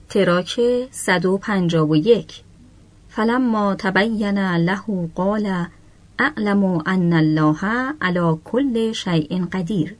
تراک 151. فلما تبین له قال اعلم ان الله علی کل شیء قدیر.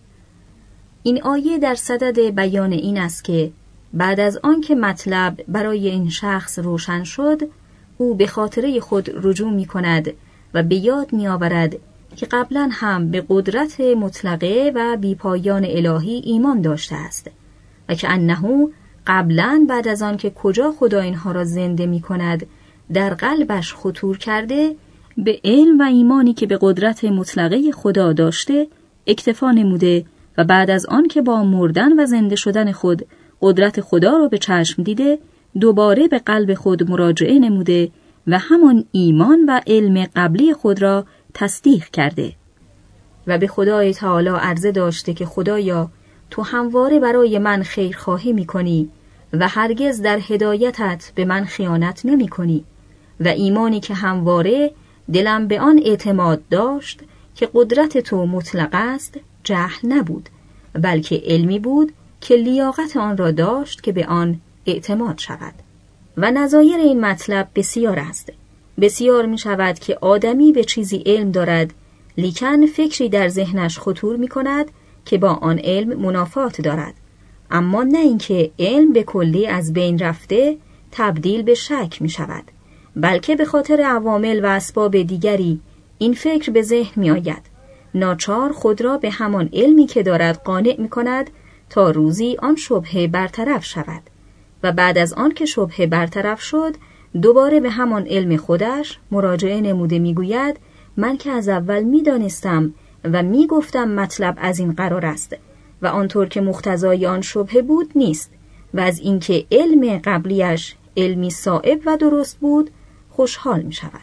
این آیه در صدد بیان این است که بعد از آن که مطلب برای این شخص روشن شد، او به خاطره خود رجوع می کند و به یاد می آورد که قبلا هم به قدرت مطلقه و بیپایان الهی ایمان داشته است و که انه قبلا بعد از آن که کجا خدا اینها را زنده می کند در قلبش خطور کرده، به علم و ایمانی که به قدرت مطلقه خدا داشته اکتفا نموده و بعد از آن که با مردن و زنده شدن خود قدرت خدا را به چشم دیده، دوباره به قلب خود مراجعه نموده و همان ایمان و علم قبلی خود را تصدیق کرده و به خدای تعالی عرضه داشته که خدایا تو همواره برای من خیرخواهی می‌کنی و هرگز در هدایتت به من خیانت نمی‌کنی و ایمانی که همواره دلم به آن اعتماد داشت که قدرت تو مطلق است جهل نبود، بلکه علمی بود که لیاقت آن را داشت که به آن اعتماد شود. و نظایر این مطلب بسیار است. بسیار می شود که آدمی به چیزی علم دارد، لیکن فکری در ذهنش خطور می کند که با آن علم منافات دارد، اما نه اینکه علم به کلی از بین رفته تبدیل به شک می شود، بلکه به خاطر عوامل و اسباب دیگری این فکر به ذهن می آید. ناچار خود را به همان علمی که دارد قانع می کند تا روزی آن شبهه برطرف شود و بعد از آن که شبهه برطرف شد دوباره به همان علم خودش مراجعه نموده می گوید من که از اول می دانستم و می گفتم مطلب از این قرار است و آنطور که مقتضای آن شبهه بود نیست و از اینکه علم قبلیش علمی صائب و درست بود خوشحال می شود.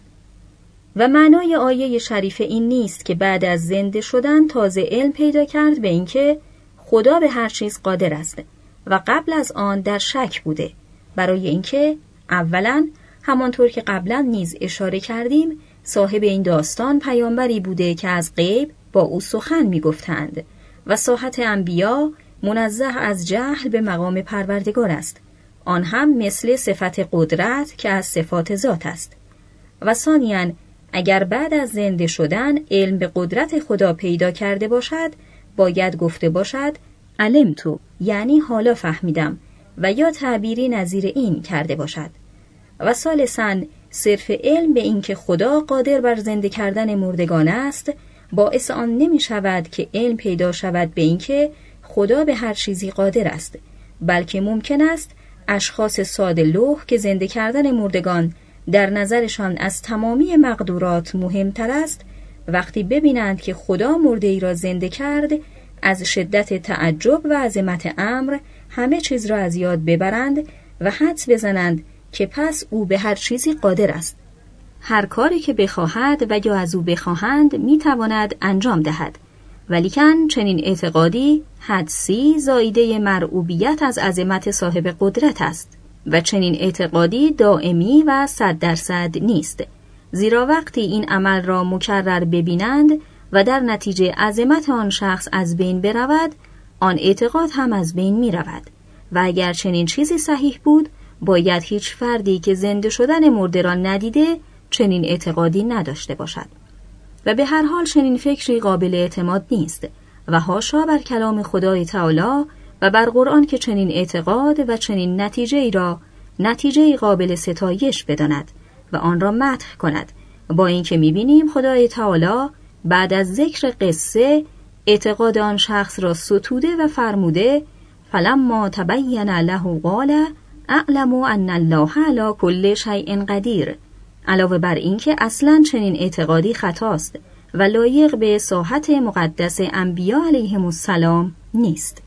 و معنای آیه شریفه این نیست که بعد از زنده شدن تازه علم پیدا کرد به اینکه خدا به هر چیز قادر است و قبل از آن در شک بوده، برای اینکه اولا همانطور که قبلا نیز اشاره کردیم صاحب این داستان پیامبری بوده که از غیب با او سخن می گفتند و ساحت انبیا منزه از جهل به مقام پروردگار است، آن هم مثل صفت قدرت که از صفات ذات است. و ثانیاً اگر بعد از زنده شدن علم به قدرت خدا پیدا کرده باشد باید گفته باشد علمتو، یعنی حالا فهمیدم، و یا تعبیری نظیر این کرده باشد. و ثالثاً صرف علم به این که خدا قادر بر زنده کردن مردگان است باعث آن نمی شود که علم پیدا شود به این که خدا به هر چیزی قادر است، بلکه ممکن است اشخاص ساده لوح که زنده کردن مردگان در نظرشان از تمامی مقدورات مهمتر است، وقتی ببینند که خدا مرده ای را زنده کرد از شدت تعجب و عظمت امر همه چیز را از یاد ببرند و حدس بزنند که پس او به هر چیزی قادر است. هر کاری که بخواهد و یا از او بخواهند میتواند انجام دهد، ولیکن چنین اعتقادی حدسی زایده مرعوبیت از عظمت صاحب قدرت است و چنین اعتقادی دائمی و 100% نیست، زیرا وقتی این عمل را مکرر ببینند و در نتیجه عظمت آن شخص از بین برود، آن اعتقاد هم از بین می رود و اگر چنین چیزی صحیح بود باید هیچ فردی که زنده شدن مرده را ندیده چنین اعتقادی نداشته باشد و به هر حال چنین فکری قابل اعتماد نیست و حاشا بر کلام خدای تعالی و بر قرآن که چنین اعتقاد و چنین نتیجه ای را نتیجه قابل ستایش بداند و آن را مدح کند، با اینکه می‌بینیم خدای تعالی بعد از ذکر قصه اعتقاد آن شخص را ستوده و فرموده فلما تبین له قال اعلم ان الله علی کل شیء قدیر، علاوه بر این که اصلاً چنین اعتقادی خطاست و لایق به ساحت مقدس انبیا علیهم السلام نیست.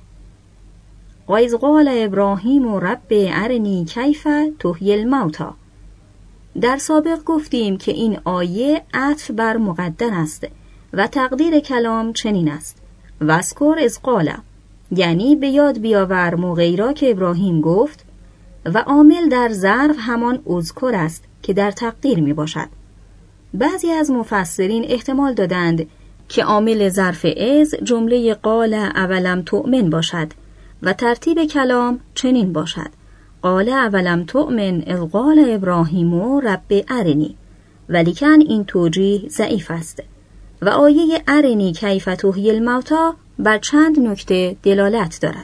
و اذ قال ابراهیم رب ارنی کیف تحیی الموتی. در سابق گفتیم که این آیه عطف بر مقدر است و تقدیر کلام چنین است: واذکر اذ قال، یعنی به یاد بیاور موقعی را که ابراهیم گفت، و عامل در ظرف همان اذکر است که در تقدیر می باشد. بعضی از مفسرین احتمال دادند که عامل ظرف اذ جمله قال اولم تؤمن باشد و ترتیب کلام چنین باشد: قال اولم تؤمن اذ قال ابراهیم رب ارنی، ولیکن این توجیه ضعیف است و آیه ارنی کیف تحیی الموتی بر چند نکته دلالت دارد.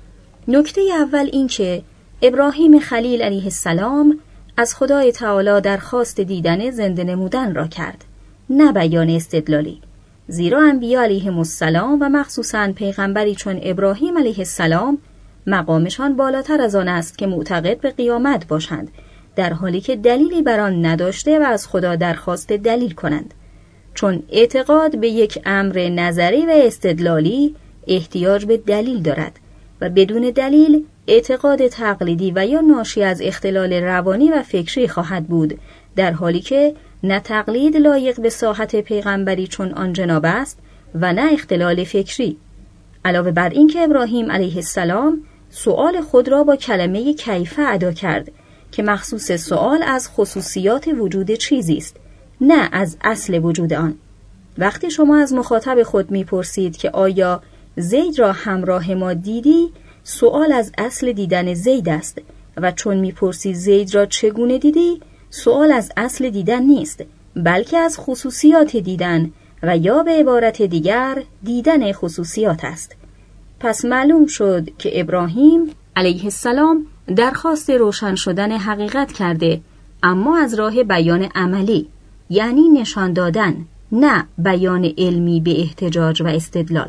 نکته اول این که ابراهیم خلیل علیه السلام از خدای تعالی درخواست دیدن زنده نمودن را کرد، نه بیان استدلالی، زیرا انبیا علیهم السلام و مخصوصاً پیغمبری چون ابراهیم علیه السلام مقامشان بالاتر از آن است که معتقد به قیامت باشند، در حالی که دلیلی بر آن نداشته و از خدا درخواست دلیل کنند، چون اعتقاد به یک امر نظری و استدلالی احتیاج به دلیل دارد و بدون دلیل اعتقاد تقلیدی و یا ناشی از اختلال روانی و فکری خواهد بود، در حالی که نه تقلید لایق به ساحت پیغمبری چون آن جناب است و نه اختلال فکری. علاوه بر این که ابراهیم علیه السلام سؤال خود را با کلمه کیف ادا کرد که مخصوص سؤال از خصوصیات وجود چیزی است، نه از اصل وجود آن. وقتی شما از مخاطب خود میپرسید که آیا زید را همراه ما دیدی، سؤال از اصل دیدن زید است و چون میپرسی زید را چگونه دیدی، سؤال از اصل دیدن نیست، بلکه از خصوصیات دیدن و یا به عبارت دیگر دیدن خصوصیات است. پس معلوم شد که ابراهیم علیه السلام درخواست روشن شدن حقیقت کرده، اما از راه بیان عملی، یعنی نشان دادن، نه بیان علمی به احتجاج و استدلال.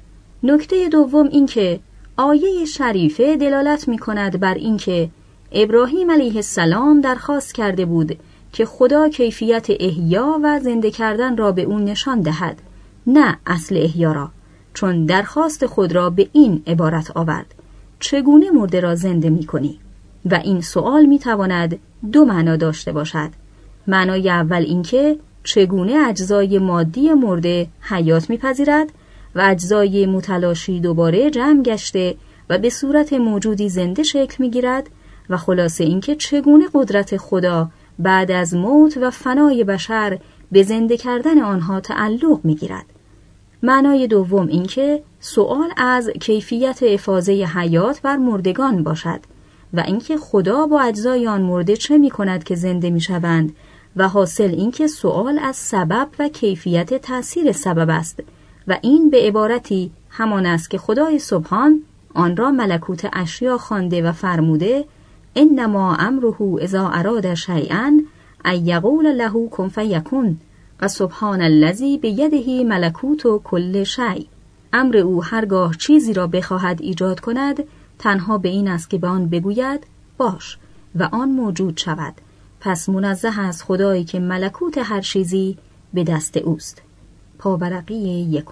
نکته دوم این که آیه شریفه دلالت می کند بر این که ابراهیم علیه السلام درخواست کرده بود که خدا کیفیت احیا و زنده کردن را به اون نشان دهد، نه اصل احیا را، چون درخواست خود را به این عبارت آورد: چگونه مرده را زنده می کنی؟ و این سوال می تواند دو معنا داشته باشد. معنای اول این که چگونه اجزای مادی مرده حیات می پذیرد و اجزای متلاشی دوباره جمع گشته و به صورت موجودی زنده شکل می گیرد، و خلاصه این که چگونه قدرت خدا بعد از موت و فنای بشر به زنده کردن آنها تعلق می گیرد. معنای دوم این که سؤال از کیفیت افاضه حیات بر مردگان باشد و اینکه خدا با اجزای آن مرده چه می کند که زنده می شوند، و حاصل این که سؤال از سبب و کیفیت تأثیر سبب است و این به عبارتی همان است که خدای سبحان آن را ملکوت اشیا خوانده و فرموده: انما امره اذا اراد شیئا ان یقول له کن فیکون و سبحان الذی بیده ملکوت کل شیء. امر او هرگاه چیزی را بخواهد ایجاد کند تنها به این است که به آن بگوید باش و آن موجود شود. پس منزه از خدایی که ملکوت هر چیزی به دست اوست. پاورقی 1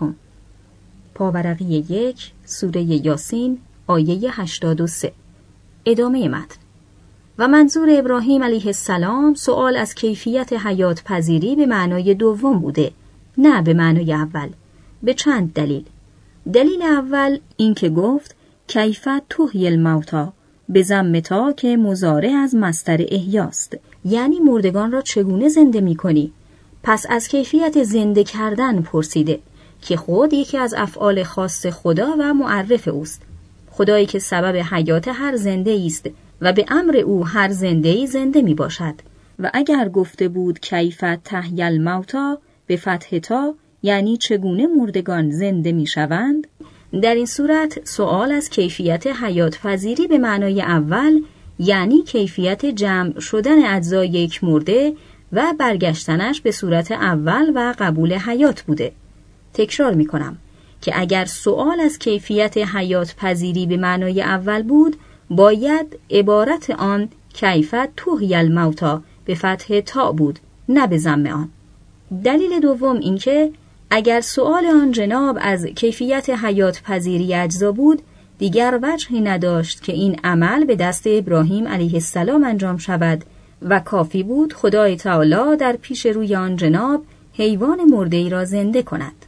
پاورقی 1 سوره یاسین آیه 83. ادامه متن. و منظور ابراهیم علیه السلام سؤال از کیفیت حیات پذیری به معنای دوم بوده، نه به معنای اول، به چند دلیل. دلیل اول این که گفت کیف تحیی الموتی به ضم تا که مضارع از مصدر احیاست، یعنی مردگان را چگونه زنده می کنی؟ پس از کیفیت زنده کردن پرسیده که خود یکی از افعال خاص خدا و معرف اوست، خدایی که سبب حیات هر زنده است و به امر او هر زنده‌ای زنده می باشد. و اگر گفته بود کیف تحیی الموتی به فتح تا، یعنی چگونه مردگان زنده می شوند، در این صورت سؤال از کیفیت حیات پذیری به معنای اول، یعنی کیفیت جمع شدن اجزای یک مرده و برگشتنش به صورت اول و قبول حیات بوده. تکرار می کنم که اگر سؤال از کیفیت حیات پذیری به معنای اول بود، باید عبارت آن کیف تحیی الموتی به فتح تا بود، نه به ضم آن. دلیل دوم این که اگر سؤال آن جناب از کیفیت حیات پذیری اجزا بود، دیگر وجهی نداشت که این عمل به دست ابراهیم علیه السلام انجام شود و کافی بود خدای تعالی در پیش روی آن جناب حیوان مرده‌ای را زنده کند.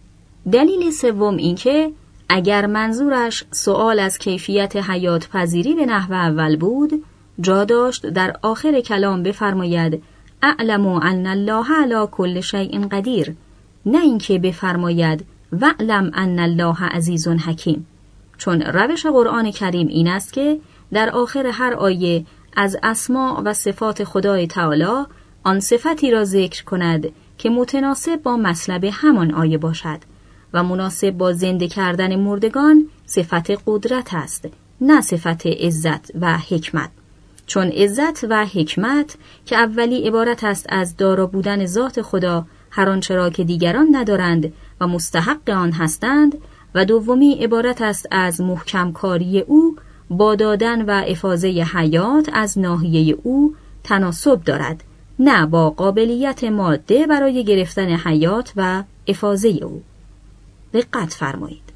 دلیل سوم این که اگر منظورش سؤال از کیفیت حیات پذیری به نحو اول بود، جا داشت در آخر کلام بفرماید اعلم ان الله علی کل شیء قدیر، نه اینکه بفرماید واعلم ان الله عزیز حکیم، چون روش قرآن کریم این است که در آخر هر آیه از اسماء و صفات خدای تعالی آن صفتی را ذکر کند که متناسب با مطلب همان آیه باشد و مناسب با زنده کردن مردگان صفت قدرت است، نه صفت عزت و حکمت. چون عزت و حکمت که اولی عبارت است از دارا بودن ذات خدا هر آنچه را که دیگران ندارند و مستحق آن هستند، و دومی عبارت است از محکم کاری او با دادن و افاضه حیات از ناحیه او تناسب دارد، نه با قابلیت ماده برای گرفتن حیات و افاضه او. دقت فرمایید.